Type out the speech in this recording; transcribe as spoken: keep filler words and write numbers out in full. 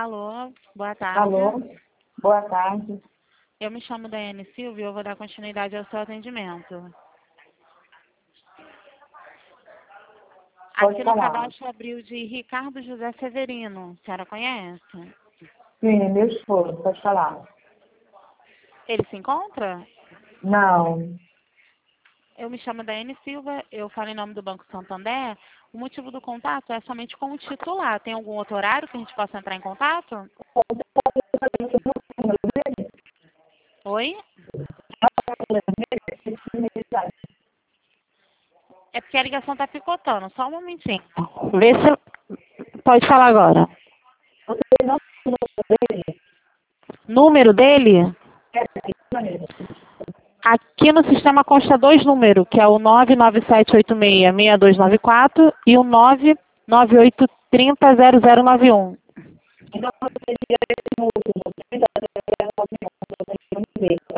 Alô, boa tarde. Alô, boa tarde. Eu me chamo Daiane Silva e eu vou dar continuidade ao seu atendimento. Pode Aqui no falar. cadastro abriu de Ricardo José Severino. A senhora conhece? Sim, meu esposo, pode falar. Ele se encontra? Não, Eu me chamo Daiane Silva, eu falo em nome do Banco Santander. O motivo do contato é somente com o titular. Tem algum outro horário que a gente possa entrar em contato? Oi? É porque a ligação tá picotando. Só um momentinho. Vê se... eu- Pode falar agora. Número dele? Aqui no sistema consta dois números, que é o nove nove sete oito seis seis dois nove quatro e o nove nove oito três zero zero nove um.